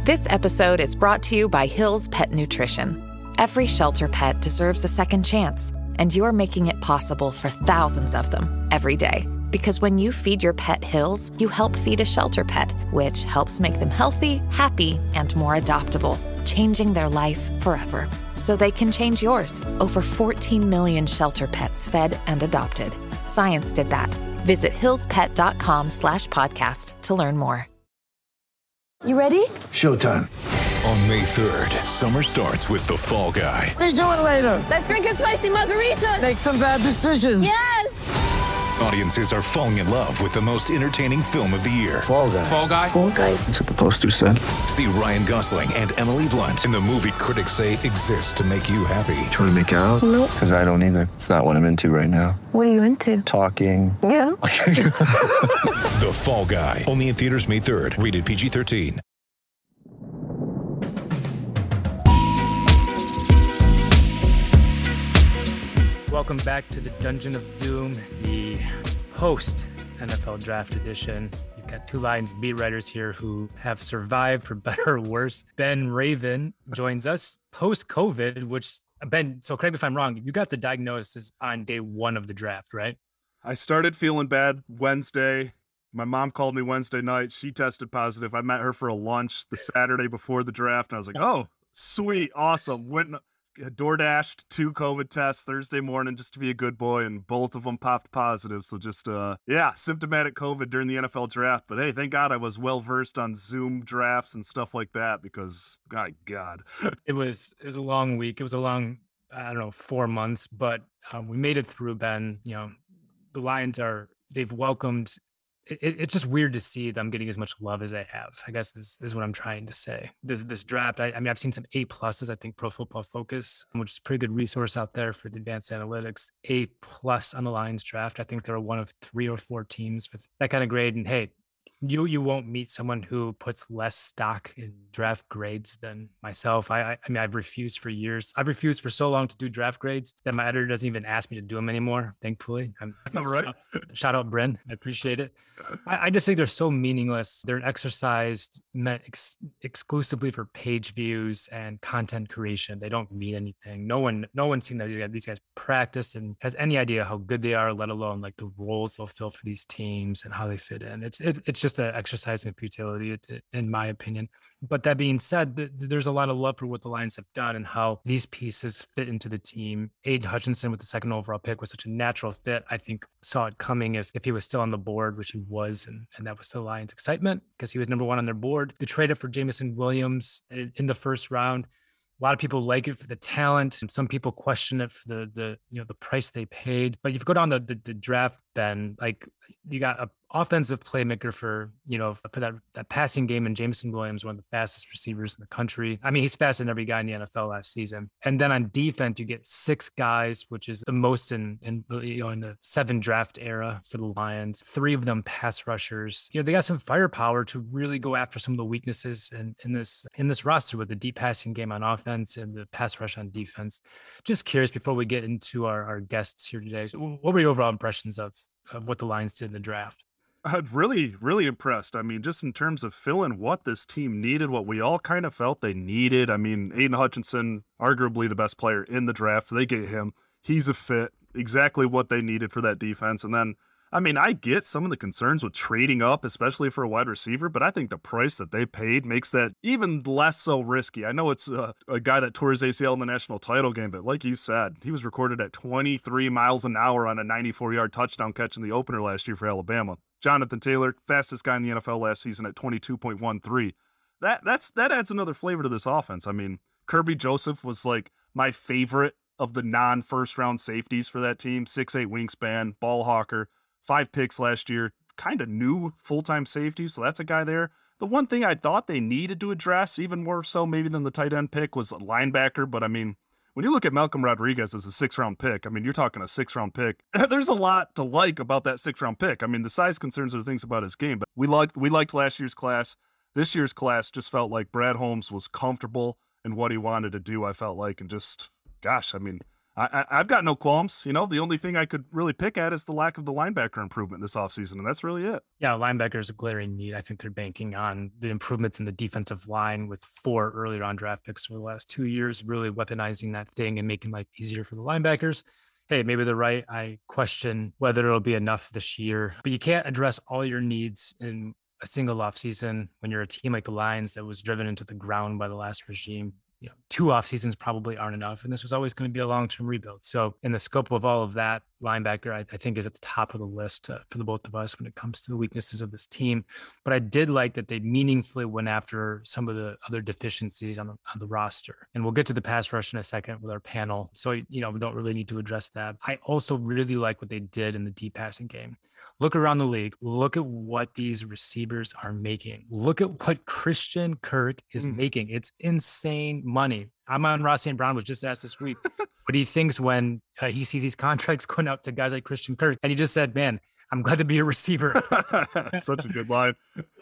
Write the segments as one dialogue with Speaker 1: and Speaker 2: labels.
Speaker 1: This episode is brought to you by Hill's Pet Nutrition. Every shelter pet deserves a second chance, and you're making it possible for thousands of them every day. Because when you feed your pet Hill's, you help feed a shelter pet, which helps make them healthy, happy, and more adoptable, changing their life forever. So they can change yours. Over 14 million shelter pets fed and adopted. Science did that. Visit hillspet.com/podcast to learn more.
Speaker 2: You ready?
Speaker 3: Showtime.
Speaker 4: On May 3rd, summer starts with The Fall Guy.
Speaker 3: Let's do it later.
Speaker 2: Let's drink a spicy margarita.
Speaker 3: Make some bad decisions.
Speaker 2: Yes!
Speaker 4: Audiences are falling in love with the most entertaining film of the year.
Speaker 3: Fall Guy.
Speaker 4: Fall Guy?
Speaker 2: Fall guy.
Speaker 3: That's what the poster said.
Speaker 4: See Ryan Gosling and Emily Blunt in the movie critics say exists to make you happy.
Speaker 3: Trying to make it out?
Speaker 2: Nope.
Speaker 3: Because I don't either. It's not what I'm into right now.
Speaker 2: What are you into?
Speaker 3: Talking.
Speaker 2: Yeah.
Speaker 4: The Fall Guy. Only in theaters May 3rd. Rated PG-13.
Speaker 5: Welcome back to the Dungeon of Doom, the post NFL Draft Edition. You've got two Lions beat writers here who have survived for better or worse. Ben Raven joins us post-COVID, which, Ben, so correct me if I'm wrong, you got the diagnosis on day one of the draft, right?
Speaker 6: I started feeling bad Wednesday. My mom called me Wednesday night. She tested positive. I met her for a lunch the Saturday before the draft, and I was like, oh, sweet, awesome. Went DoorDashed 2 COVID tests Thursday morning just to be a good boy, and both of them popped positive. So just, symptomatic COVID during the NFL draft. But hey, thank God I was well-versed on Zoom drafts and stuff like that because, my God.
Speaker 5: It was a long week. It was a long, 4 months, but we made it through, Ben. You know, the Lions they've welcomed. It's just weird to see them getting as much love as they have. I guess this is what I'm trying to say. This draft, I mean, I've seen some A+, I think Pro Football Focus, which is a pretty good resource out there for the advanced analytics. A+ on the Lions draft. I think they're one of 3 or 4 teams with that kind of grade. And hey, you won't meet someone who puts less stock in draft grades than myself. I mean, I've refused for years. I've refused for so long to do draft grades that my editor doesn't even ask me to do them anymore, thankfully.
Speaker 6: All right.
Speaker 5: Shout out, Bryn. I appreciate it. I just think they're so meaningless. They're an exercise meant exclusively for page views and content creation. They don't mean anything. No one's seen that these guys practice and has any idea how good they are, let alone like the roles they'll fill for these teams and how they fit in. It's just an exercise in futility, in my opinion. But that being said, there's a lot of love for what the Lions have done and how these pieces fit into the team. Aiden Hutchinson with the 2nd overall pick was such a natural fit. I think saw it coming if he was still on the board, which he was, and that was the Lions' excitement because he was number 1 on their board. They traded for Jameson Williams in the first round. A lot of people like it for the talent, and some people question it for the price they paid. But if you go down the draft, Ben, like you got a offensive playmaker for that passing game, and Jameson Williams, one of the fastest receivers in the country. I mean, he's faster than every guy in the NFL last season. And then on defense, you get 6 guys, which is the most in the 7 draft era for the Lions. 3 of them pass rushers. They got some firepower to really go after some of the weaknesses in this roster with the deep passing game on offense and the pass rush on defense. Just curious before we get into our guests here today, what were your overall impressions of what the Lions did in the draft?
Speaker 6: I'm really, really impressed. I mean, just in terms of filling what this team needed, what we all kind of felt they needed. I mean, Aiden Hutchinson, arguably the best player in the draft. They get him. He's a fit, exactly what they needed for that defense. And then, I mean, I get some of the concerns with trading up, especially for a wide receiver, but I think the price that they paid makes that even less so risky. I know it's a guy that tore his ACL in the national title game, but like you said, he was recorded at 23 miles an hour on a 94-yard touchdown catch in the opener last year for Alabama. Jonathan Taylor, fastest guy in the NFL last season at 22.13. That adds another flavor to this offense. I mean, Kirby Joseph was like my favorite of the non-first round safeties for that team. 6'8" wingspan, ball hawker, 5 picks last year, kind of new full-time safety, so that's a guy there. The one thing I thought they needed to address, even more so maybe than the tight end pick, was a linebacker, but I mean, when you look at Malcolm Rodriguez as a 6th-round pick, I mean, you're talking a 6th-round pick. There's a lot to like about that 6th-round pick. I mean, the size concerns are the things about his game, but we liked last year's class. This year's class just felt like Brad Holmes was comfortable in what he wanted to do, I felt like, and just, gosh, I mean, I've got no qualms. You know, the only thing I could really pick at is the lack of the linebacker improvement this offseason, and that's really it.
Speaker 5: Yeah, linebacker is a glaring need. I think they're banking on the improvements in the defensive line with 4 early round draft picks over the last 2 years, really weaponizing that thing and making life easier for the linebackers. Hey, maybe they're right. I question whether it'll be enough this year, but you can't address all your needs in a single offseason when you're a team like the Lions that was driven into the ground by the last regime. 2 off seasons probably aren't enough. And this was always going to be a long-term rebuild. So in the scope of all of that, linebacker, I think is at the top of the list for the both of us when it comes to the weaknesses of this team. But I did like that they meaningfully went after some of the other deficiencies on the roster. And we'll get to the pass rush in a second with our panel. So, we don't really need to address that. I also really like what they did in the deep passing game. Look around the league. Look at what these receivers are making. Look at what Christian Kirk is making. It's insane money. Amon-Ra St. Brown was just asked this week what he thinks when he sees these contracts going out to guys like Christian Kirk. And he just said, man, I'm glad to be a receiver.
Speaker 6: Such a good line.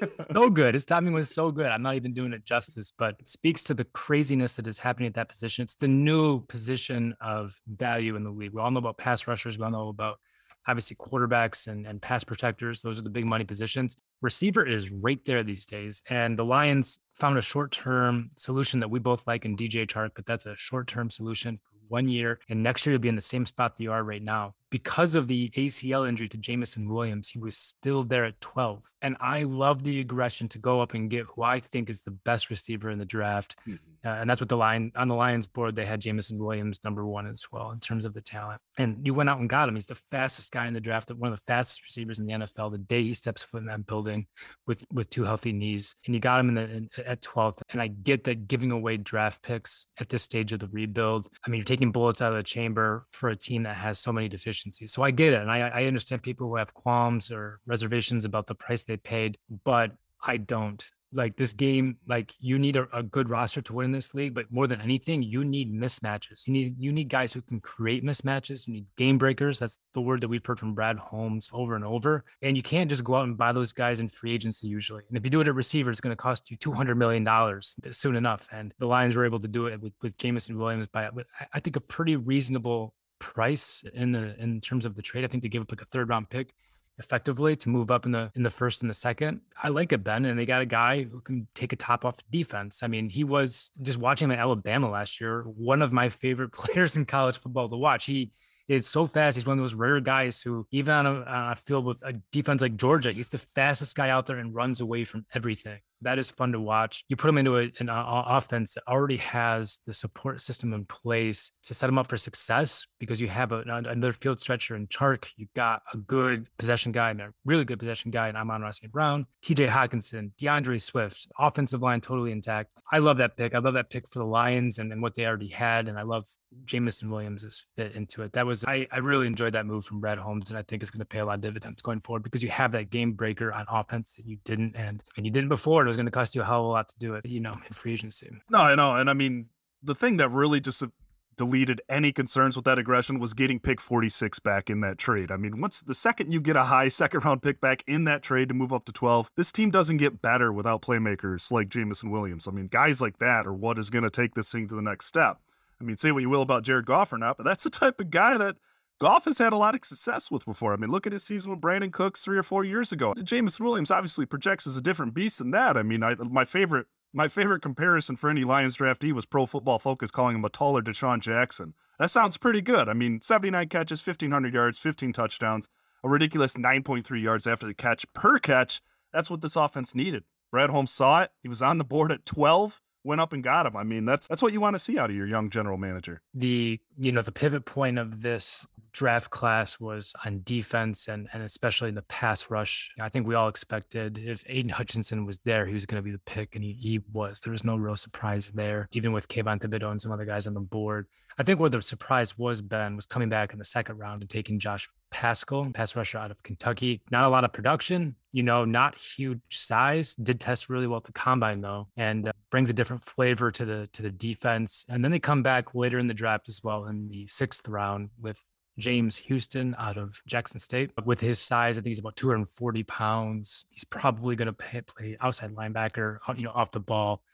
Speaker 5: So good. His timing was so good. I'm not even doing it justice, but it speaks to the craziness that is happening at that position. It's the new position of value in the league. We all know about pass rushers. We all know about obviously quarterbacks and pass protectors. Those are the big money positions. Receiver is right there these days. And the Lions found a short-term solution that we both like in DJ Chark, but that's a short-term solution for 1 year. And next year you'll be in the same spot that you are right now. Because of the ACL injury to Jamison Williams, he was still there at 12. And I love the aggression to go up and get who I think is the best receiver in the draft. And that's what on the Lions board, they had Jamison Williams number 1 as well in terms of the talent. And you went out and got him. He's the fastest guy in the draft, one of the fastest receivers in the NFL the day he steps foot in that building with 2 healthy knees. And you got him at 12th. And I get that giving away draft picks at this stage of the rebuild. I mean, you're taking bullets out of the chamber for a team that has so many deficiencies. So I get it. And I understand people who have qualms or reservations about the price they paid, but I don't. Like this game, like you need a good roster to win in this league, but more than anything, you need mismatches. You need guys who can create mismatches. You need game breakers. That's the word that we've heard from Brad Holmes over and over. And you can't just go out and buy those guys in free agency usually. And if you do it at receiver, it's going to cost you $200 million soon enough. And the Lions were able to do it with Jamison Williams by, I think, a pretty reasonable price in terms of the trade. I think they gave up like a 3rd round pick effectively to move up in the first and the second. I like it, Ben, and they got a guy who can take a top off the defense. I mean, he was, just watching him at Alabama last year, one of my favorite players in college football to watch. He is so fast. He's one of those rare guys who, even on a field with a defense like Georgia, he's the fastest guy out there and runs away from everything. That is fun to watch. You put him into an offense that already has the support system in place to set him up for success because you have another field stretcher in Chark. You've got a good possession guy and a really good possession guy in Amon-Ra St. Brown, TJ Hockenson, DeAndre Swift, offensive line totally intact. I love that pick. I love that pick for the Lions and what they already had. And I love Jamison Williams' fit into it. I really enjoyed that move from Brad Holmes. And I think it's going to pay a lot of dividends going forward because you have that game breaker on offense that you didn't. And you didn't before. It was going to cost you a hell of a lot to do it, in free agency.
Speaker 6: No, I know. And I mean, the thing that really just deleted any concerns with that aggression was getting pick 46 back in that trade. I mean, once the second you get a high 2nd round pick back in that trade to move up to 12, this team doesn't get better without playmakers like Jamison Williams. I mean, guys like that are what is going to take this thing to the next step. I mean, say what you will about Jared Goff or not, but that's the type of guy that Goff has had a lot of success with before. I mean, look at his season with Brandon Cooks 3 or 4 years ago. Jamison Williams obviously projects as a different beast than that. I mean, my favorite comparison for any Lions draftee was Pro Football Focus calling him a taller Deshaun Jackson. That sounds pretty good. I mean, 79 catches, 1,500 yards, 15 touchdowns, a ridiculous 9.3 yards after the catch per catch. That's what this offense needed. Brad Holmes saw it. He was on the board at 12. Went up and got him. I mean, that's what you want to see out of your young general manager.
Speaker 5: The pivot point of this draft class was on defense and especially in the pass rush. I think we all expected if Aiden Hutchinson was there, he was going to be the pick, and he was. There was no real surprise there, even with Kayvon Thibodeau and some other guys on the board. I think where the surprise was, Ben, was coming back in the 2nd round and taking Josh Paschal, pass rusher out of Kentucky. Not a lot of production, not huge size. Did test really well at the combine though, and brings a different flavor to the defense. And then they come back later in the draft as well in the 6th round with James Houston out of Jackson State. With his size, I think he's about 240 pounds. He's probably going to play outside linebacker, off the ball.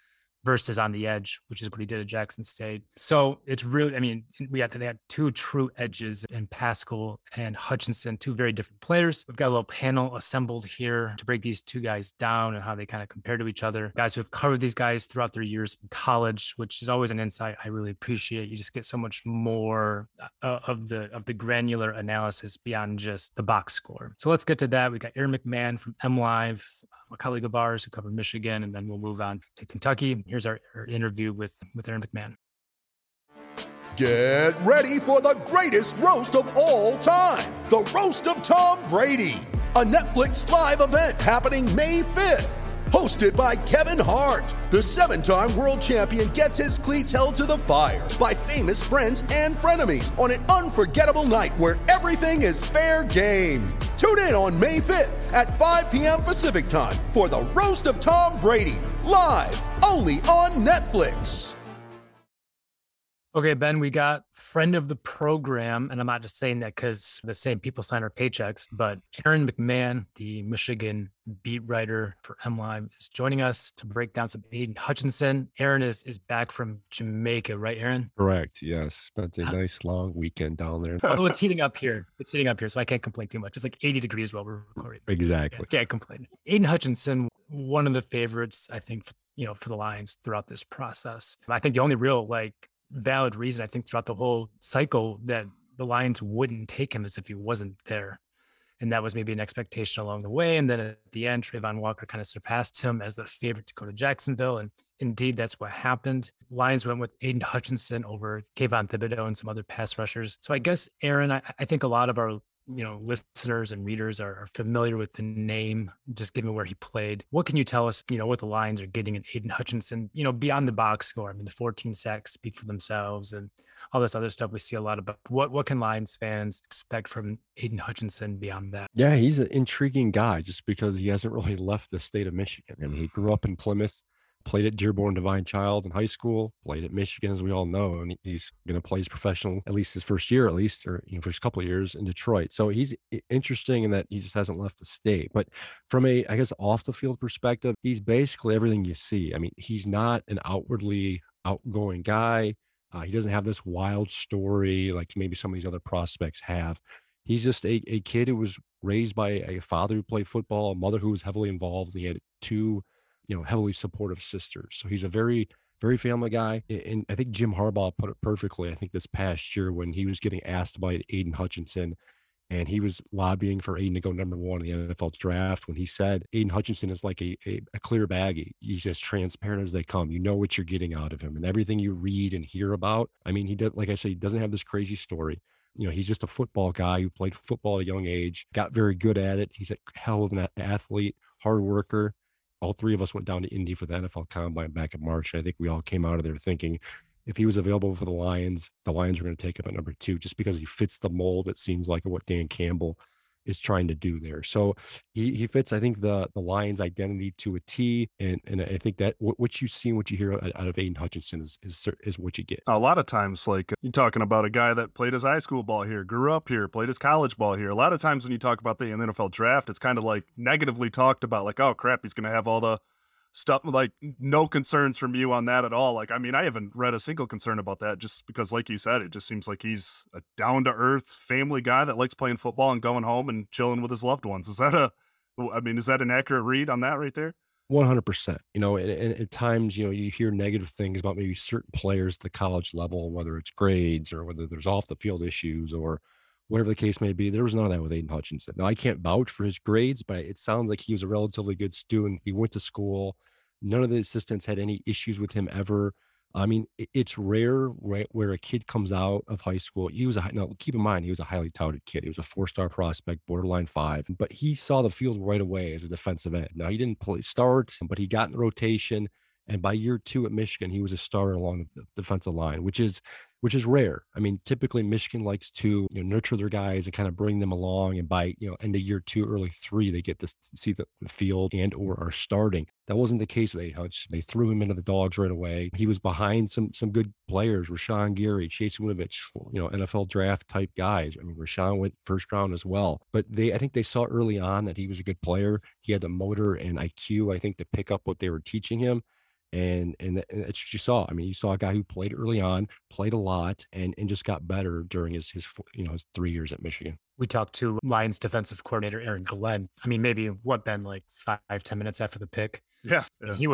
Speaker 5: versus on the edge, which is what he did at Jackson State. So it's really, I mean, they had two true edges in Paschal and Hutchinson, two very different players. We've got a little panel assembled here to break these two guys down and how they kind of compare to each other. Guys who have covered these guys throughout their years in college, which is always an insight I really appreciate. You just get so much more of the granular analysis beyond just the box score. So let's get to that. We got Aaron McMahon from MLive, a colleague of ours who covered Michigan, and then we'll move on to Kentucky. Here's our interview with Aaron McMahon.
Speaker 7: Get ready for the greatest roast of all time, the Roast of Tom Brady, a Netflix live event happening May 5th. Hosted by Kevin Hart, the 7-time world champion gets his cleats held to the fire by famous friends and frenemies on an unforgettable night where everything is fair game. Tune in on May 5th at 5 p.m. Pacific time for the Roast of Tom Brady, live only on Netflix.
Speaker 5: Okay, Ben, we got friend of the program, and I'm not just saying that because the same people sign our paychecks, but Aaron McMahon, the Michigan beat writer for MLive, is joining us to break down some Aidan Hutchinson. Aaron is back from Jamaica, right, Aaron?
Speaker 8: Correct, yes. Spent a nice long weekend down there.
Speaker 5: Oh, it's heating up here. So I can't complain too much. It's like 80 degrees while we're recording.
Speaker 8: Exactly.
Speaker 5: Can't complain. Aidan Hutchinson, one of the favorites, I think, for the Lions throughout this process. I think the only real, valid reason I think throughout the whole cycle that the Lions wouldn't take him is if he wasn't there. And that was maybe an expectation along the way. And then at the end, Trayvon Walker kind of surpassed him as the favorite to go to Jacksonville. And indeed, that's what happened. Lions went with Aidan Hutchinson over Kayvon Thibodeau and some other pass rushers. So I guess, Aaron, I think a lot of our listeners and readers are familiar with the name, just given where he played. What can you tell us, what the Lions are getting in Aidan Hutchinson, beyond the box score? I mean, the 14 sacks speak for themselves and all this other stuff we see a lot about. What can Lions fans expect from Aidan Hutchinson beyond that?
Speaker 8: Yeah, he's an intriguing guy just because he hasn't really left the state of Michigan. I mean, he grew up in Plymouth, played at Dearborn Divine Child in high school, played at Michigan, as we all know, and he's going to play his professional, at least his first year, or first couple of years in Detroit. So he's interesting in that he just hasn't left the state. But from a, I guess, off the field perspective, he's basically everything you see. I mean, he's not an outwardly outgoing guy. He doesn't have this wild story like maybe some of these other prospects have. He's just a kid who was raised by a father who played football, a mother who was heavily involved. He had two heavily supportive sisters. So he's a very, very family guy. And I think Jim Harbaugh put it perfectly, I think this past year when he was getting asked by Aidan Hutchinson and he was lobbying for Aidan to go number 1 in the NFL draft, when he said Aidan Hutchinson is like a clear baggie. He's as transparent as they come. You know what you're getting out of him. And everything you read and hear about, I mean, he does, like I said, he doesn't have this crazy story. He's just a football guy who played football at a young age, got very good at it. He's a hell of an athlete, hard worker. All three of us went down to Indy for the NFL Combine back in March. And I think we all came out of there thinking if he was available for the Lions are going to take him at number 2, just because he fits the mold, it seems like, of what Dan Campbell is trying to do there. So he fits, I think, the Lions identity to a T. And I think that what you see and what you hear out of Aidan Hutchinson is what you get.
Speaker 6: A lot of times, you're talking about a guy that played his high school ball here, grew up here, played his college ball here. A lot of times when you talk about the NFL draft, it's kind of negatively talked about, oh crap, he's going to have all the stuff, no concerns from you on that at all. I haven't read a single concern about that, just because, like you said, it just seems like he's a down-to-earth family guy that likes playing football and going home and chilling with his loved ones. Is that an accurate read on that right there?
Speaker 8: 100%. And at times, you hear negative things about maybe certain players at the college level, whether it's grades or whether there's off the field issues or whatever the case may be. There was none of that with Aidan Hutchinson. Now, I can't vouch for his grades, but it sounds like he was a relatively good student. He went to school. None of the assistants had any issues with him ever. I mean, it's rare where a kid comes out of high school. Keep in mind, he was a highly touted kid. He was a 4-star prospect, borderline 5, but he saw the field right away as a defensive end. Now, he didn't start, but he got in the rotation. And by year 2 at Michigan, he was a starter along the defensive line, which is rare. I mean, typically Michigan likes to nurture their guys and kind of bring them along. And by end of year 2, early 3, they get to see the field and or are starting. That wasn't the case with Aidan Hutchinson. They threw him into the dogs right away. He was behind some good players, Rashawn Gary, Chase Winovich, NFL draft type guys. I mean, Rashawn went first round as well. But I think they saw early on that he was a good player. He had the motor and IQ, I think, to pick up what they were teaching him. And that's what you saw. I mean, you saw a guy who played early on, played a lot, and just got better during his 3 years at Michigan.
Speaker 5: We talked to Lions defensive coordinator Aaron Glenn. I mean, maybe Ben, like 5-10 minutes after the pick.
Speaker 6: Yeah.
Speaker 5: He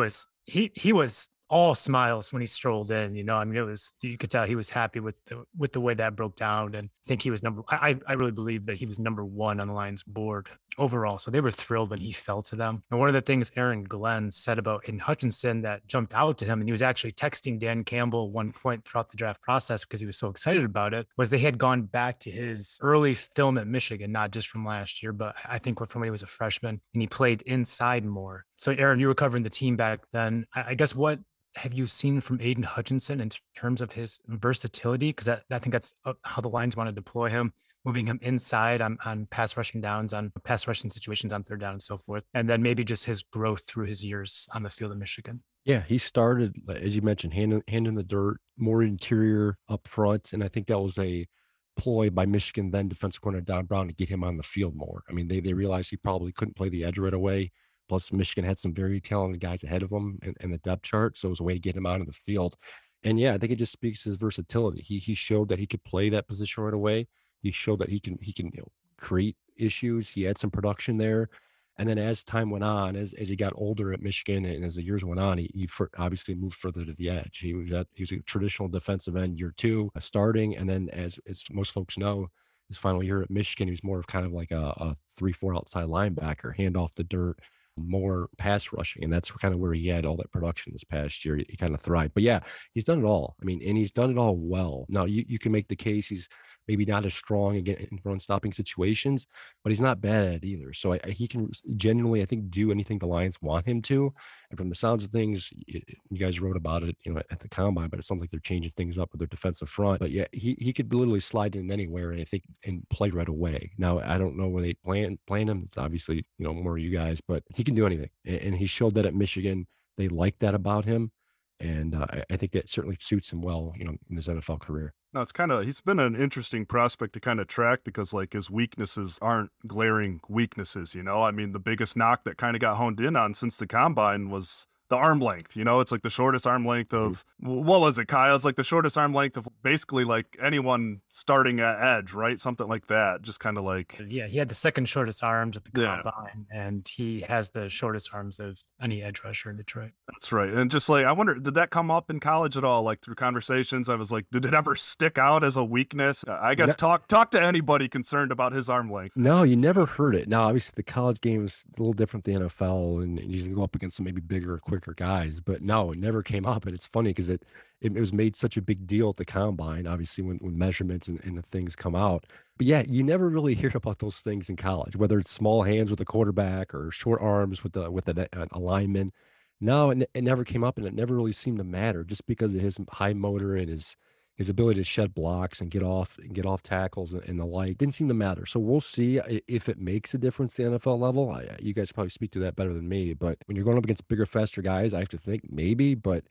Speaker 5: was all smiles when he strolled in. I mean, you could tell he was happy with the way that broke down. And I think he was I really believe that he was number one on the Lions board overall. So they were thrilled when he fell to them. And one of the things Aaron Glenn said about Aiden Hutchinson that jumped out to him, and he was actually texting Dan Campbell one point throughout the draft process because he was so excited about it, was they had gone back to his early film at Michigan, not just from last year, but I think from when he was a freshman, and he played inside more. So Aaron, you were covering the team back then. I guess what have you seen from Aiden Hutchinson in terms of his versatility? Because I think that's how the Lions want to deploy him, moving him inside on pass rushing downs, on pass rushing situations on third down and so forth. And then maybe just his growth through his years on the field in Michigan.
Speaker 8: Yeah, he started, as you mentioned, hand in the dirt, more interior up front. And I think that was a ploy by Michigan then defensive coordinator Don Brown to get him on the field more. I mean, they realized he probably couldn't play the edge right away. Plus, Michigan had some very talented guys ahead of him in the depth chart, so it was a way to get him out of the field. And yeah, I think it just speaks to his versatility. He showed that he could play that position right away. He showed that he can create issues. He had some production there, and then as time went on, as he got older at Michigan, and as the years went on, he obviously moved further to the edge. He was a traditional defensive end year two, starting, and then as most folks know, his final year at Michigan, he was more of kind of like a 3-4 outside linebacker, hand off the dirt, more pass rushing. And that's kind of where he had all that production this past year. He kind of thrived. But yeah, he's done it all. I mean, and he's done it all well. Now, you can make the case he's maybe not as strong again in run stopping situations, but he's not bad at it either. So he can genuinely, I think, do anything the Lions want him to. And from the sounds of things, you guys wrote about it, at the combine, but it sounds like they're changing things up with their defensive front. But yeah, he could literally slide in anywhere, and I think and play right away. Now, I don't know where they plan him. It's obviously more you guys, but he can do anything, and he showed that at Michigan. They like that about him. And I think that certainly suits him well, in his NFL career.
Speaker 6: No, he's been an interesting prospect to kind of track because like his weaknesses aren't glaring weaknesses, I mean, the biggest knock that kind of got honed in on since the combine was the arm length. It's like the shortest arm length of, what was it, Kyle? It's like the shortest arm length of basically like anyone starting at edge, right? Something like that. Just kind of like.
Speaker 5: Yeah, he had the second shortest arms at the combine, and he has the shortest arms of any edge rusher in Detroit.
Speaker 6: That's right. And just like, I wonder, did that come up in college at all? Like through conversations, I was like, did it ever stick out as a weakness? I guess talk to anybody concerned about his arm length.
Speaker 8: No, you never heard it. Now, obviously the college game is a little different than the NFL, and he's going to go up against some maybe bigger, quicker guys, but no, it never came up. And it's funny because it was made such a big deal at the combine, obviously when measurements and the things come out. But yeah, you never really hear about those things in college, whether it's small hands with a quarterback or short arms with an lineman. No, it never came up, and it never really seemed to matter just because of his high motor and his ability to shed blocks and get off tackles and the like. Didn't seem to matter. So we'll see if it makes a difference at the NFL level. You guys probably speak to that better than me, but when you're going up against bigger, faster guys, I have to think maybe, but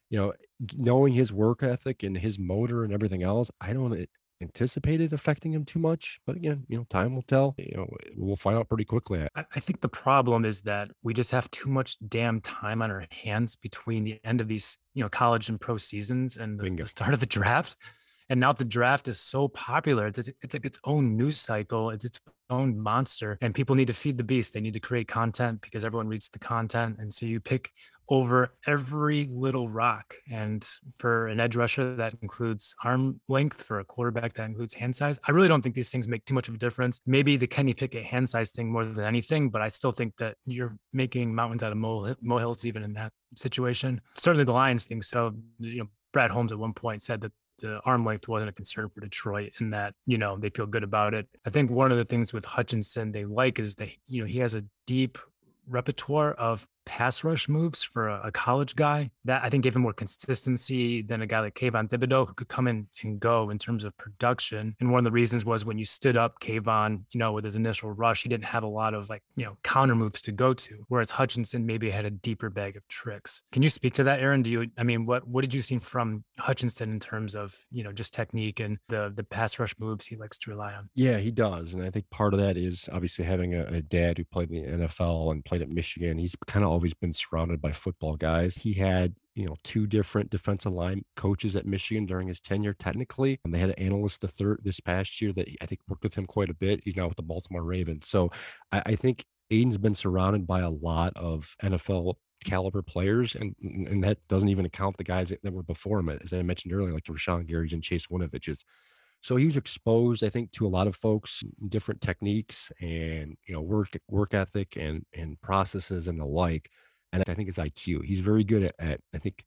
Speaker 8: knowing his work ethic and his motor and everything else, I don't anticipate it affecting him too much. But again, time will tell. We'll find out pretty quickly.
Speaker 5: I think the problem is that we just have too much damn time on our hands between the end of these, college and pro seasons and the start of the draft. And now the draft is so popular. It's like its own news cycle. It's its own monster, and people need to feed the beast. They need to create content because everyone reads the content. And so you pick over every little rock. And for an edge rusher, that includes arm length. For a quarterback, that includes hand size. I really don't think these things make too much of a difference. Maybe the Kenny Pickett hand size thing more than anything, but I still think that you're making mountains out of molehills even in that situation. Certainly the Lions think so. Brad Holmes at one point said that the arm length wasn't a concern for Detroit, and that, they feel good about it. I think one of the things with Hutchinson they like is that, he has a deep repertoire of pass rush moves for a college guy that I think gave him more consistency than a guy like Kayvon Thibodeau, who could come in and go in terms of production. And one of the reasons was when you stood up Kayvon, with his initial rush, he didn't have a lot of counter moves to go to, whereas Hutchinson maybe had a deeper bag of tricks. Can you speak to that, Aaron? What did you see from Hutchinson in terms of, just technique and the pass rush moves he likes to rely on?
Speaker 8: Yeah, he does. And I think part of that is obviously having a dad who played in the NFL and played at Michigan. He's kind of he's been surrounded by football guys. He had, two different defensive line coaches at Michigan during his tenure, technically. And they had an analyst this past year that I think worked with him quite a bit. He's now with the Baltimore Ravens. So I think Aiden's been surrounded by a lot of NFL caliber players, and that doesn't even account the guys that were before him, as I mentioned earlier, like Rashawn Gary's and Chase Winovich's. So he was exposed, I think, to a lot of folks, different techniques and work ethic and processes and the like. And I think his IQ. He's very good at I think,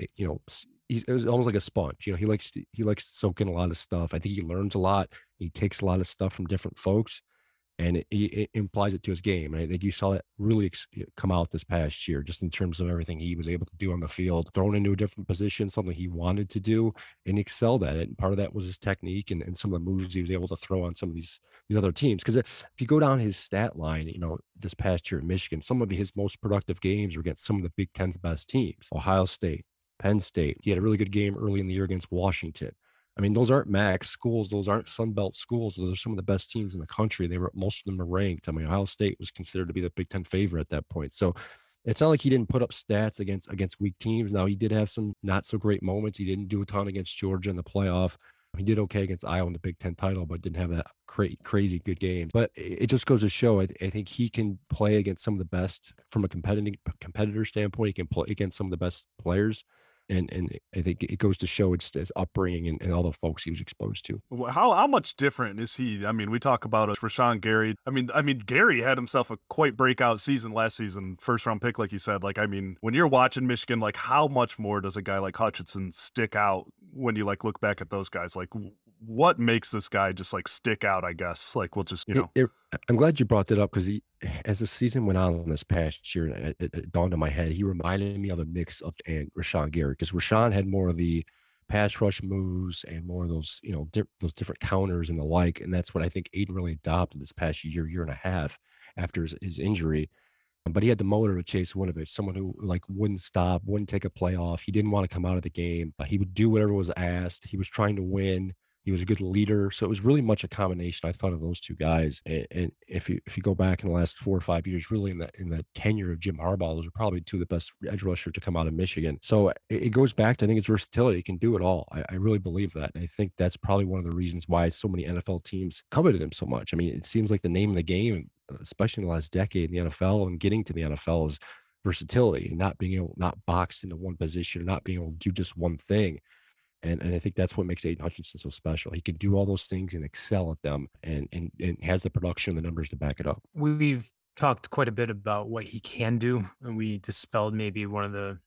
Speaker 8: he's almost like a sponge. He likes to soak in a lot of stuff. I think he learns a lot. He takes a lot of stuff from different folks, and it implies it to his game. And I think you saw that really come out this past year, just in terms of everything he was able to do on the field, thrown into a different position, something he wanted to do, and he excelled at it. And part of that was his technique and some of the moves he was able to throw on some of these other teams. Because if you go down his stat line, this past year at Michigan, some of his most productive games were against some of the Big Ten's best teams: Ohio State, Penn State. He had a really good game early in the year against Washington. I mean, those aren't MAC schools. Those aren't Sun Belt schools. Those are some of the best teams in the country. Most of them are ranked. I mean, Ohio State was considered to be the Big Ten favorite at that point. So it's not like he didn't put up stats against weak teams. Now, he did have some not so great moments. He didn't do a ton against Georgia in the playoff. He did okay against Iowa in the Big Ten title, but didn't have that crazy good game. But it just goes to show, I think he can play against some of the best from a competitor standpoint. He can play against some of the best players. And I think it goes to show it's his upbringing and all the folks he was exposed to.
Speaker 6: How much different is he? I mean, we talk about Rashawn Gary. I mean, Gary had himself a quite breakout season last season, first round pick, like you said. Like, I mean, when you're watching Michigan, like, how much more does a guy like Hutchinson stick out when you look back at those guys? Like, what makes this guy just stick out? I guess we'll just
Speaker 8: I'm glad you brought that up, because as the season went on this past year, it dawned on my head, he reminded me of a mix of Rashawn Gary, because Rashawn had more of the pass rush moves and more of those, those different counters and the like. And that's what I think Aiden really adopted this past year and a half after his injury. But he had the motor of Chase Winovich, someone who wouldn't stop, wouldn't take a play off. He didn't want to come out of the game. He would do whatever was asked. He was trying to win. He was a good leader. So it was really much a combination, I thought, of those two guys. And if you go back in the last 4 or 5 years, really in the tenure of Jim Harbaugh, those are probably two of the best edge rushers to come out of Michigan. So it goes back to, I think, his versatility. He can do it all. I really believe that. And I think that's probably one of the reasons why so many NFL teams coveted him so much. I mean, it seems like the name of the game, especially in the last decade in the NFL and getting to the NFL, is versatility and not boxed into one position, not being able to do just one thing. And I think that's what makes Aiden Hutchinson so special. He can do all those things and excel at them, and has the production and the numbers to back it up.
Speaker 5: We've talked quite a bit about what he can do, and we dispelled maybe one of the,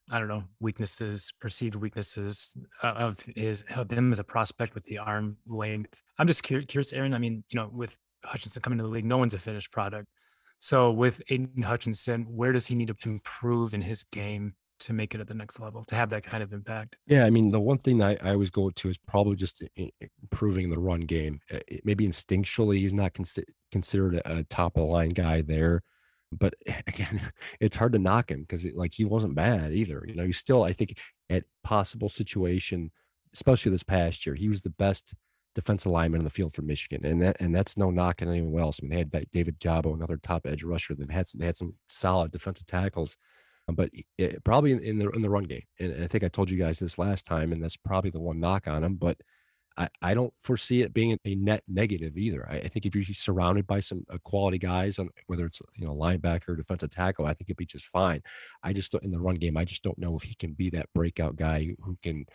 Speaker 5: perceived weaknesses of him as a prospect with the arm length. I'm just curious, Aaron. I mean, with Hutchinson coming to the league, no one's a finished product. So with Aiden Hutchinson, where does he need to improve in his game to make it at the next level, to have that kind of impact?
Speaker 8: Yeah, I mean, the one thing I always go to is probably just improving the run game. Maybe instinctually, he's not considered a top of the line guy there, but again, it's hard to knock him, because he wasn't bad either. He's still, I think, at possible situation, especially this past year, he was the best defensive lineman in the field for Michigan, and that's no knock on anyone else. I mean, they had that David Jabo, another top edge rusher. They had some solid defensive tackles. But probably in the run game, and I think I told you guys this last time, and that's probably the one knock on him. But I don't foresee it being a net negative either. I think if you're surrounded by some quality guys, on whether it's linebacker or defensive tackle, I think it'd be just fine. I just in the run game, I just don't know if he can be that breakout guy who can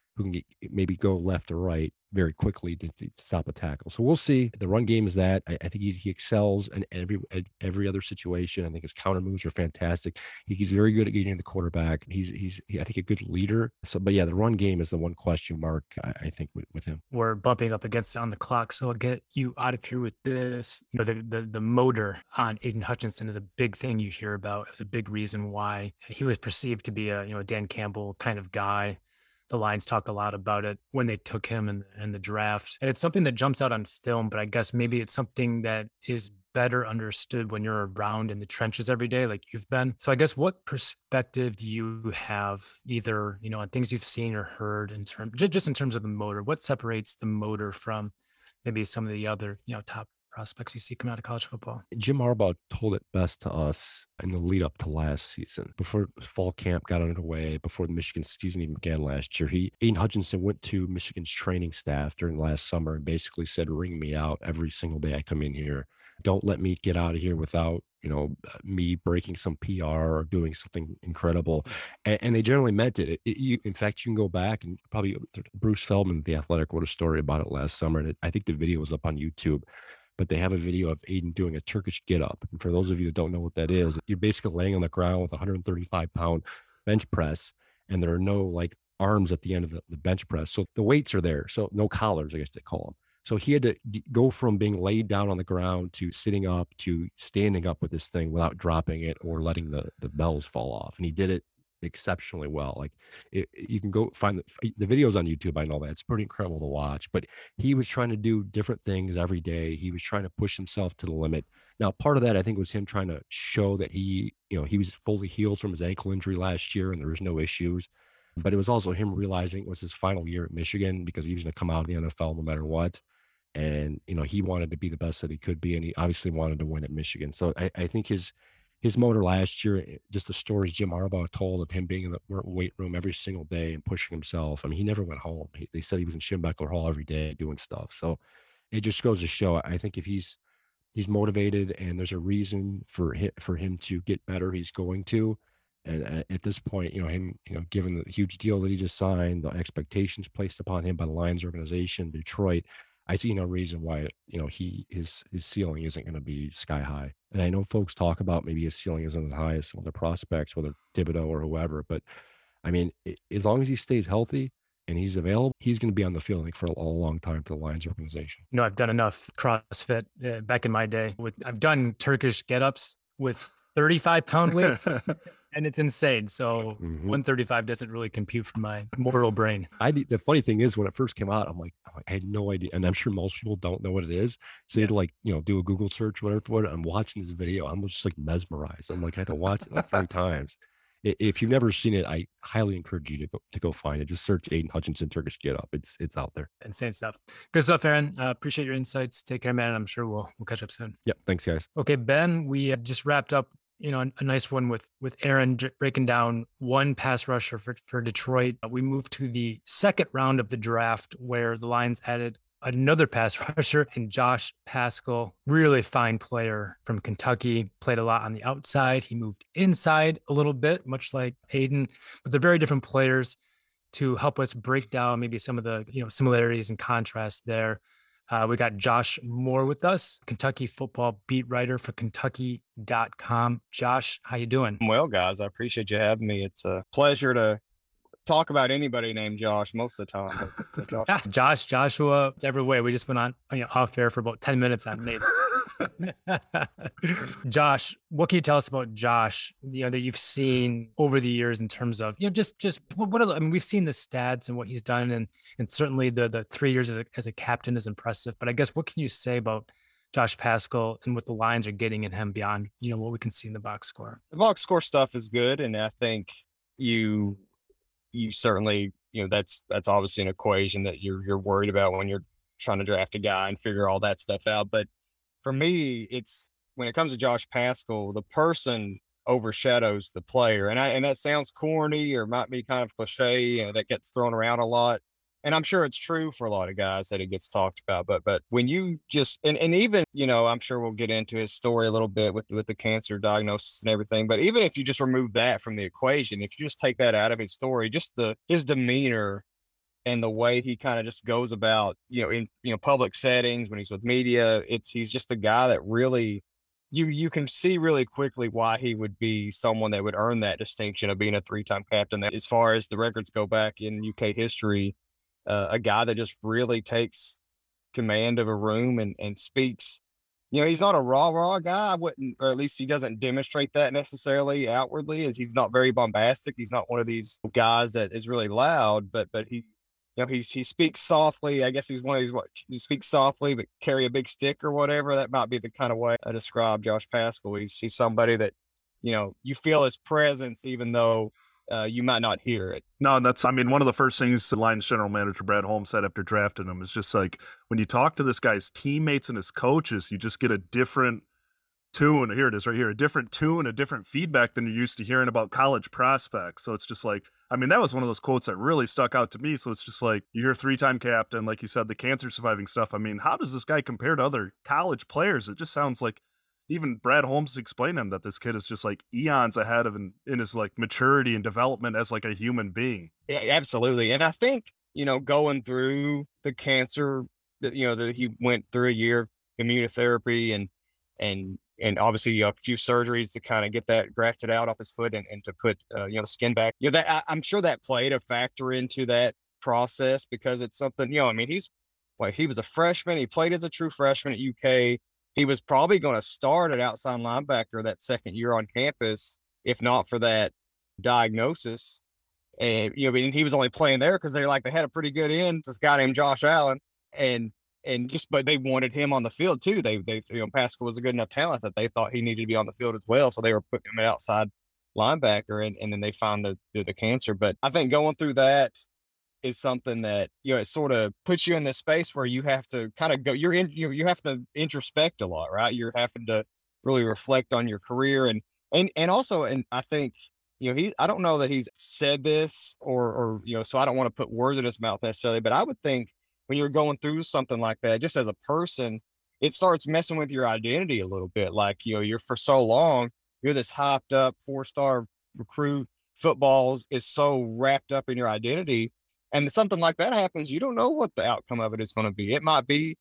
Speaker 8: maybe go left or right very quickly to stop a tackle. So we'll see. The run game is that. I think he excels in every other situation. I think his counter moves are fantastic. He's very good at getting the quarterback. He's I think, a good leader. So, but yeah, the run game is the one question mark, I think, with him.
Speaker 5: We're bumping up against on the clock, so I'll get you out of here with this. The motor on Aiden Hutchinson is a big thing you hear about. It's a big reason why he was perceived to be a Dan Campbell kind of guy. The Lions talk a lot about it when they took him in the draft. And it's something that jumps out on film, but I guess maybe it's something that is better understood when you're around in the trenches every day, like you've been. So I guess, what perspective do you have, either, on things you've seen or heard in terms of the motor? What separates the motor from maybe some of the other, top prospects you see coming out of college football.
Speaker 8: Jim Harbaugh told it best to us in the lead up to last season. Before fall camp got underway, before the Michigan season even began last year, Aiden Hutchinson went to Michigan's training staff during last summer and basically said, ring me out every single day I come in here. Don't let me get out of here without, me breaking some PR or doing something incredible. And they generally meant it. In fact, you can go back and probably Bruce Feldman, The Athletic, wrote a story about it last summer. And I think the video was up on YouTube. But they have a video of Aiden doing a Turkish get-up. And for those of you that don't know what that is, you're basically laying on the ground with a 135-pound bench press, and there are no arms at the end of the bench press. So the weights are there. So no collars, I guess they call them. So he had to go from being laid down on the ground to sitting up to standing up with this thing without dropping it or letting the bells fall off. And he did it exceptionally well. You can go find the videos on YouTube. I know that it's pretty incredible to watch, but he was trying to do different things every day. He was trying to push himself to the limit. Now, part of that, I think, was him trying to show that he was fully healed from his ankle injury last year and there was no issues. But it was also him realizing it was his final year at Michigan because he was going to come out of the NFL no matter what. And, he wanted to be the best that he could be. And he obviously wanted to win at Michigan. So I think his motor last year, just the stories Jim Harbaugh told of him being in the weight room every single day and pushing himself. I mean, he never went home. They said he was in Schembechler Hall every day doing stuff. So it just goes to show, I think if he's motivated and there's a reason for him to get better, he's going to. And at this point, given the huge deal that he just signed, the expectations placed upon him by the Lions organization, Detroit, I see no reason why, his ceiling isn't going to be sky high. And I know folks talk about maybe his ceiling isn't as high as some of the prospects, whether Thibodeau or whoever. But I mean, as long as he stays healthy and he's available, he's going to be on the field for a long time for the Lions organization.
Speaker 5: I've done enough CrossFit back in my day. I've done Turkish get-ups with 35-pound weights. And it's insane. So 135 doesn't really compute for my mortal brain.
Speaker 8: The funny thing is, when it first came out, I'm like, I had no idea. And I'm sure most people don't know what it is. So you had to do a Google search, whatever for it. I'm watching this video. I'm just mesmerized. I'm like, I had to watch it 3 times. If you've never seen it, I highly encourage you to go find it. Just search Aiden Hutchinson Turkish Get Up. It's out there.
Speaker 5: Insane stuff. Good stuff, Aaron. Appreciate your insights. Take care, man. I'm sure we'll catch up soon.
Speaker 8: Yep. Thanks, guys.
Speaker 5: Okay, Ben, we just wrapped up a nice one with Aaron breaking down one pass rusher for Detroit. We moved to the second round of the draft where the Lions added another pass rusher in Josh Paschal, really fine player from Kentucky, played a lot on the outside. He moved inside a little bit, much like Aiden, but they're very different players. To help us break down maybe some of the similarities and contrasts there, we got Josh Moore with us, Kentucky football beat writer for Kentucky.com. Josh, how you doing?
Speaker 9: Well, guys, I appreciate you having me. It's a pleasure to talk about anybody named Josh most of the time. But
Speaker 5: Josh, Joshua, every way. We just went on off air for about 10 minutes on Nate. Josh, what can you tell us about Josh, that you've seen over the years in terms of, just we've seen the stats and what he's done, and certainly the 3 years as a captain is impressive. But I guess what can you say about Josh Paschal and what the Lions are getting in him beyond, what we can see in the box score?
Speaker 9: The box score stuff is good, and I think you certainly, that's obviously an equation that you're worried about when you're trying to draft a guy and figure all that stuff out. But for me, it's when it comes to Josh Paschal, the person overshadows the player. And that sounds corny or might be kind of cliche, that gets thrown around a lot. And I'm sure it's true for a lot of guys that it gets talked about. But when you just, and even, I'm sure we'll get into his story a little bit with the cancer diagnosis and everything. But even if you just remove that from the equation, if you just take that out of his story, just his demeanor and the way he kind of just goes about, in public settings, when he's with media, he's just a guy that really, you can see really quickly why he would be someone that would earn that distinction of being a 3-time captain. As far as the records go back in UK history, a guy that just really takes command of a room and speaks. He's not a raw guy. I wouldn't, or at least he doesn't demonstrate that necessarily outwardly, as he's not very bombastic. He's not one of these guys that is really loud, but he, he speaks softly. I guess he's one of these, he speaks softly, but carry a big stick or whatever. That might be the kind of way I describe Josh Paschal. He's somebody that, you feel his presence, even though you might not hear it.
Speaker 6: No, I mean, one of the first things the Lions general manager Brad Holmes said after drafting him is just like, when you talk to this guy's teammates and his coaches, you just get a different tune. Here it is right here, a different tune, a different feedback than you're used to hearing about college prospects. So it's just like, I mean, that was one of those quotes that really stuck out to me. So it's just like, you hear 3-time captain, like you said, the cancer surviving stuff. I mean, how does this guy compare to other college players? It just sounds like even Brad Holmes explained to him that this kid is just like eons ahead of in his like maturity and development as like a human being.
Speaker 9: Yeah, absolutely. And I think, going through the cancer that, that he went through a year of immunotherapy and obviously a few surgeries to kind of get that grafted out off his foot and to put, the skin back. I'm sure that played a factor into that process, because it's something, I mean, he was a freshman. He played as a true freshman at UK. He was probably going to start at outside linebacker that second year on campus, if not for that diagnosis. And, he was only playing there because they had a pretty good end, this guy named Josh Allen. But they wanted him on the field too. They Pascal was a good enough talent that they thought he needed to be on the field as well. So they were putting him at outside linebacker, and then they found the cancer. But I think going through that is something that, it sort of puts you in this space where you have to kind of go, you have to introspect a lot, right? You're having to really reflect on your career and also, and I think, I don't know that he's said this or so I don't want to put words in his mouth necessarily, but I would think when you're going through something like that, just as a person, it starts messing with your identity a little bit. Like, you're for so long, you're this hyped up 4-star recruit. Football is so wrapped up in your identity. And something like that happens, you don't know what the outcome of it is going to be. It might be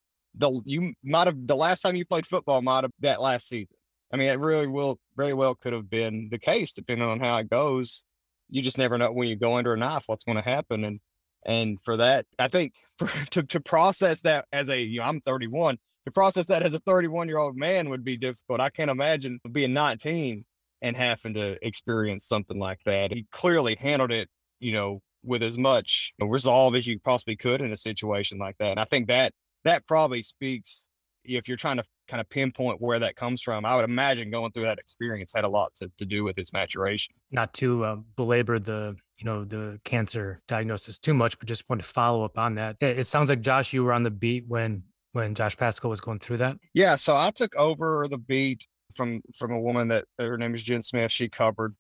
Speaker 9: the last time you played football might have that last season. I mean, it very well could have been the case, depending on how it goes. You just never know when you go under a knife what's going to happen. And for that, I think to process that as I'm 31, to process that as a 31-year-old man would be difficult. I can't imagine being 19 and having to experience something like that. He clearly handled it, with as much resolve as you possibly could in a situation like that. And I think that probably speaks, if you're trying to kind of pinpoint where that comes from, I would imagine going through that experience had a lot to do with its maturation.
Speaker 5: Not to belabor the cancer diagnosis too much, but just want to follow up on that. It sounds like, Josh, you were on the beat when Josh Pascal was going through that.
Speaker 9: Yeah. So I took over the beat from a woman that her name is Jen Smith. She covered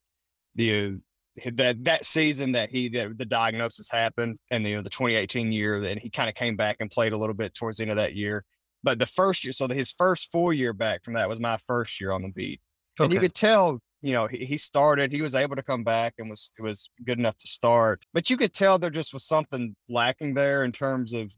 Speaker 9: that season that the diagnosis happened, and the 2018 year, and he kind of came back and played a little bit towards the end of that year. But the first year, so his first full year back from that was my first year on the beat. Okay. And you could tell, he started, he was able to come back and was good enough to start. But you could tell there just was something lacking there in terms of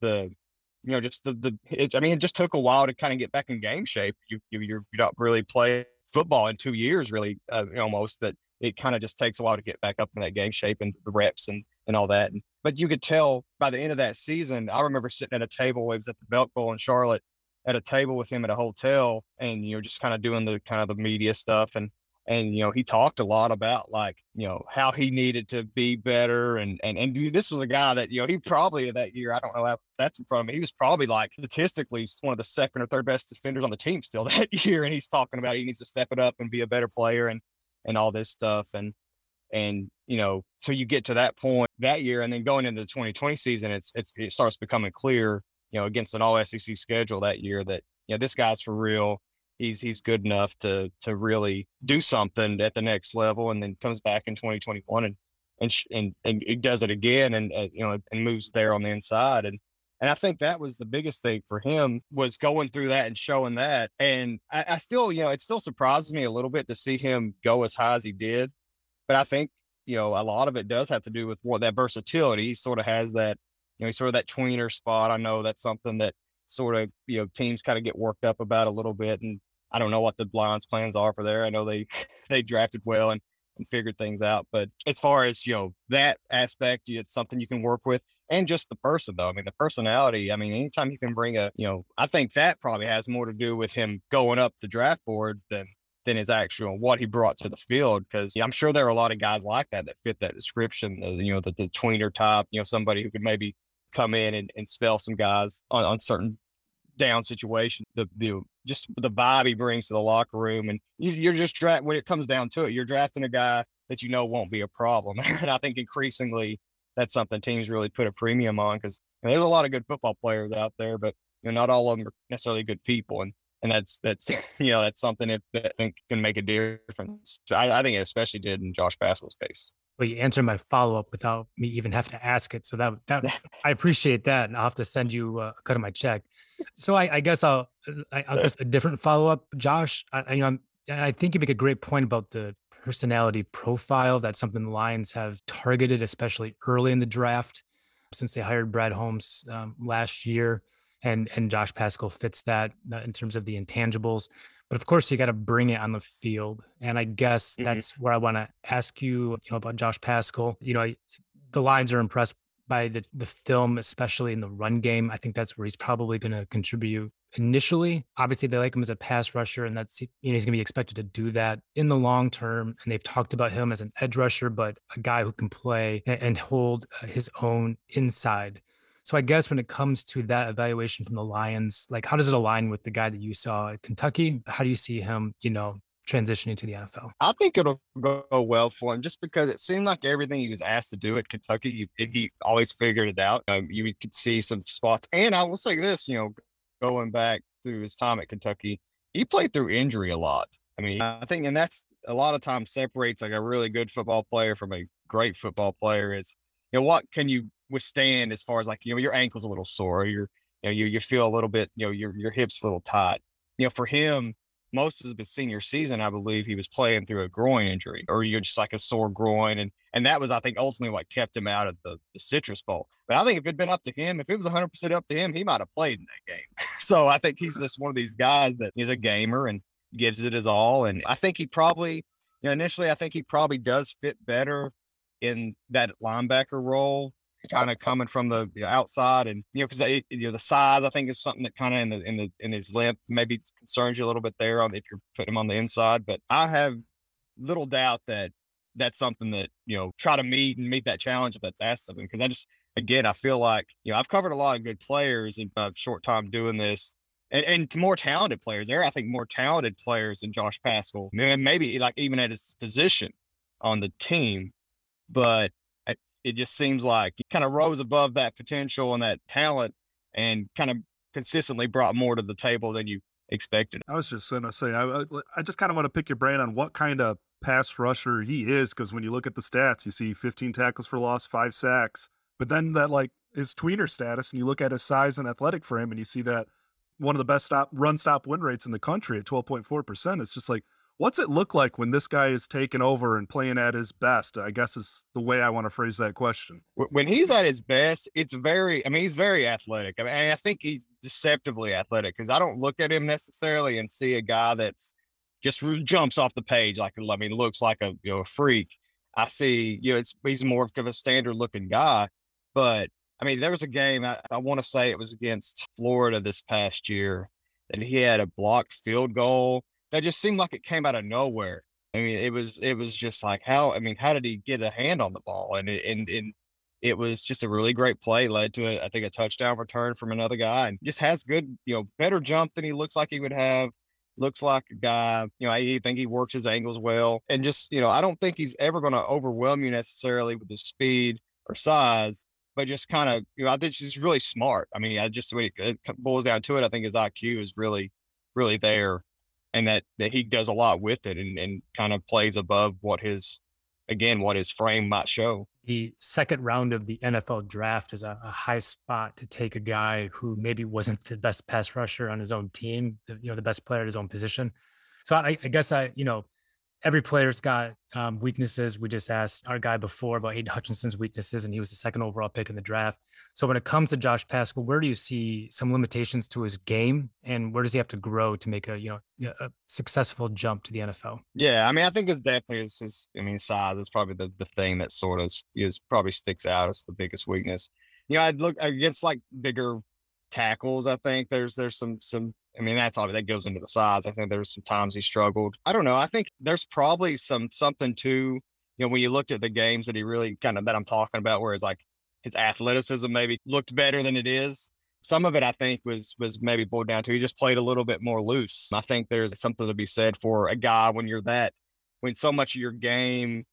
Speaker 9: it just took a while to kind of get back in game shape. You don't really play football in 2 years, really, almost, that it kind of just takes a while to get back up in that game shape and the reps and all that. But you could tell by the end of that season, I remember sitting at a table, it was at the Belk Bowl in Charlotte, at a table with him at a hotel, and just kind of doing the media stuff, and he talked a lot about how he needed to be better, and this was a guy that he probably that year, I don't know how that's in front of me, he was probably statistically one of the second or third best defenders on the team still that year, and he's talking about he needs to step it up and be a better player and all this stuff, and so you get to that point that year, and then going into the 2020 season, it starts becoming clear, against an all SEC schedule that year, that this guy's for real. He's good enough to really do something at the next level, and then comes back in 2021 and it does it again, and moves there on the inside, and I think that was the biggest thing for him, was going through that and showing that. And I still, it still surprises me a little bit to see him go as high as he did, but I think a lot of it does have to do with that versatility. He sort of has that. He's sort of that tweener spot. I know that's something that sort of, teams kind of get worked up about a little bit. And I don't know what the Lions' plans are for there. I know they drafted well and figured things out. But as far as, that aspect, it's something you can work with. And just the person, though. I mean, the personality. I mean, anytime you can bring I think that probably has more to do with him going up the draft board than his actual, what he brought to the field. Because I'm sure there are a lot of guys like that fit that description, the tweener type, somebody who could maybe come in and spell some guys on certain down situations. Just the vibe he brings to the locker room, and you're just when it comes down to it, you're drafting a guy that won't be a problem. And I think increasingly that's something teams really put a premium on, because there's a lot of good football players out there, but not all of them are necessarily good people. And that's that's something that I think can make a difference. I think it especially did in Josh Paschal's case.
Speaker 5: Well, you answered my follow-up without me even having to ask it. So that I appreciate that. And I'll have to send you a cut of my check. So I guess I'll guess a different follow-up, Josh. I think you make a great point about the personality profile. That's something the Lions have targeted, especially early in the draft, since they hired Brad Holmes last year. And Josh Paschal fits that in terms of the intangibles. But of course, you got to bring it on the field. And I guess that's where I want to ask you, about Josh Paschal. The Lions are impressed by the film, especially in the run game. I think that's where he's probably going to contribute initially. Obviously, they like him as a pass rusher, and that's, he's going to be expected to do that in the long term. And they've talked about him as an edge rusher, but a guy who can play and hold his own inside. So I guess when it comes to that evaluation from the Lions, like, how does it align with the guy that you saw at Kentucky? How do you see him, transitioning to the NFL?
Speaker 9: I think it'll go well for him, just because it seemed like everything he was asked to do at Kentucky, he always figured it out. You could see some spots. And I will say this, going back through his time at Kentucky, he played through injury a lot. I mean, I think, and that's a lot of times separates like a really good football player from a great football player is, what can you withstand as far as like, your ankle's a little sore, you feel a little bit, your hips a little tight. For him, most of his senior season, I believe he was playing through a groin injury, or you're just like a sore groin. And that was, I think, ultimately what kept him out of the Citrus Bowl. But I think if it'd been up to him, if it was 100% up to him, he might have played in that game. So I think he's just one of these guys that is a gamer and gives it his all. And I think he probably, initially, I think he probably does fit better in that linebacker role, kind of coming from the outside. And because the size, I think, is something that kind of in his length maybe concerns you a little bit there on if you're putting him on the inside. But I have little doubt that that's something that try to meet that challenge if that's asked of him. Because I feel like I've covered a lot of good players in a short time doing this, and more talented players. There, I think, more talented players than Josh Paschal, and maybe like even at his position on the team. But it just seems like he kind of rose above that potential and that talent, and kind of consistently brought more to the table than you expected.
Speaker 6: I was just going to say, I just kind of want to pick your brain on what kind of pass rusher he is, because when you look at the stats, you see 15 tackles for loss, 5 sacks, but then that like his tweener status, and you look at his size and athletic frame, and you see that one of the best run stop win rates in the country at 12.4%. It's just like, what's it look like when this guy is taking over and playing at his best? I guess is the way I want to phrase that question.
Speaker 9: When he's at his best, he's very athletic. I think he's deceptively athletic, because I don't look at him necessarily and see a guy that's just jumps off the page. Looks like a freak. I see, he's more of a standard looking guy. But there was a game, I want to say it was against Florida this past year, that he had a blocked field goal that just seemed like it came out of nowhere. It was just like, how did he get a hand on the ball? And it was just a really great play, led to I think a touchdown return from another guy, and just has good, better jump than he looks like he would have. Looks like a guy, I think he works his angles well, and just, I don't think he's ever going to overwhelm you necessarily with his speed or size, but just kind of, I think he's really smart. When it boils down to it, I think his IQ is really, really there. And that he does a lot with it, and kind of plays above what his frame might show.
Speaker 5: The second round of the NFL draft is a high spot to take a guy who maybe wasn't the best pass rusher on his own team, the best player at his own position. So I guess every player's got weaknesses. We just asked our guy before about Aidan Hutchinson's weaknesses, and he was the second overall pick in the draft. So when it comes to Josh Paschal, where do you see some limitations to his game, and where does he have to grow to make a successful jump to the NFL?
Speaker 9: Yeah, I think it's definitely his size is probably the thing that sort of probably sticks out as the biggest weakness. I'd look against like bigger tackles. I think there's some. That's all that goes into the size. I think there's some times he struggled. I don't know. I think there's probably something to, when you looked at the games that he really that I'm talking about, where it's like his athleticism maybe looked better than it is. Some of it, I think, was maybe boiled down to he just played a little bit more loose. I think there's something to be said for a guy when so much of your game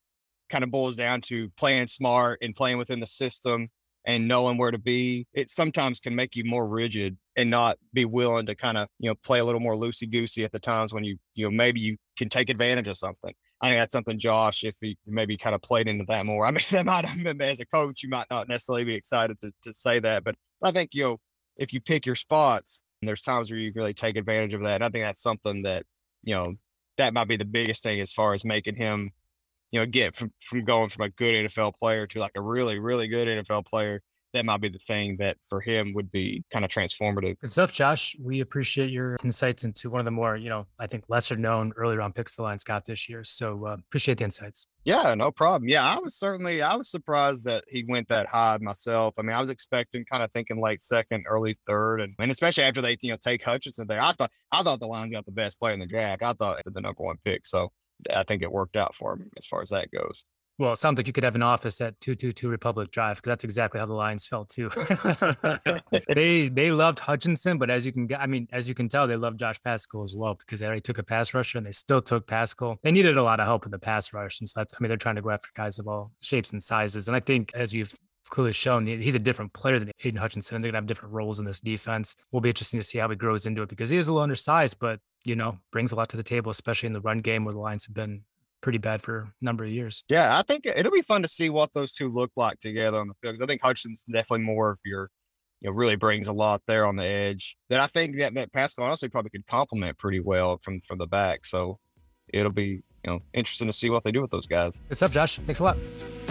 Speaker 9: kind of boils down to playing smart and playing within the system and knowing where to be. It sometimes can make you more rigid and not be willing to kind of, play a little more loosey-goosey at the times when maybe you can take advantage of something. I think that's something Josh, if he maybe kind of played into that more. I mean, that might have been, as a coach, you might not necessarily be excited to say that, but I think, if you pick your spots, and there's times where you really take advantage of that. And I think that's something that, that might be the biggest thing as far as making him, get from going from a good NFL player to like a really, really good NFL player. That might be the thing that for him would be kind of transformative.
Speaker 5: Good stuff, Josh. We appreciate your insights into one of the more, I think lesser known early round picks the Lions got this year. So appreciate the insights.
Speaker 9: Yeah, no problem. Yeah, I was surprised that he went that high myself. I mean, I was expecting kind of thinking late second, early third. And especially after they, take Hutchinson there, I thought the Lions got the best player in the draft. I thought the number one pick. So I think it worked out for him as far as that goes.
Speaker 5: Well, it sounds like you could have an office at 222 Republic Drive, because that's exactly how the Lions felt too. They loved Hutchinson, but as you can tell, they love Josh Paschal as well, because they already took a pass rusher and they still took Paschal. They needed a lot of help in the pass rush, and so they're trying to go after guys of all shapes and sizes. And I think, as you've clearly shown, he's a different player than Aiden Hutchinson, and they're gonna have different roles in this defense. Will be interesting to see how he grows into it, because he is a little undersized, but brings a lot to the table, especially in the run game where the Lions have been pretty bad for a number of years.
Speaker 9: Yeah, I think it'll be fun to see what those two look like together on the field, because I think Hutchinson's definitely more of your, really brings a lot there on the edge. That I think that Paschal honestly probably could complement pretty well from the back. So it'll be, interesting to see what they do with those guys.
Speaker 5: Good stuff, Josh. Thanks a lot.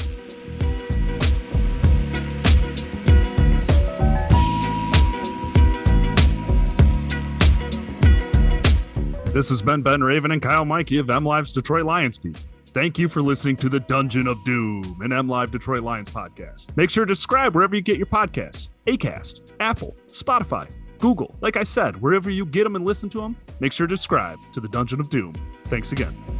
Speaker 6: This has been Ben Raven and Kyle Mikey of MLive's Detroit Lions beat. Thank you for listening to the Dungeon of Doom, an MLive Detroit Lions podcast. Make sure to subscribe wherever you get your podcasts. Acast, Apple, Spotify, Google. Like I said, wherever you get them and listen to them, make sure to subscribe to the Dungeon of Doom. Thanks again.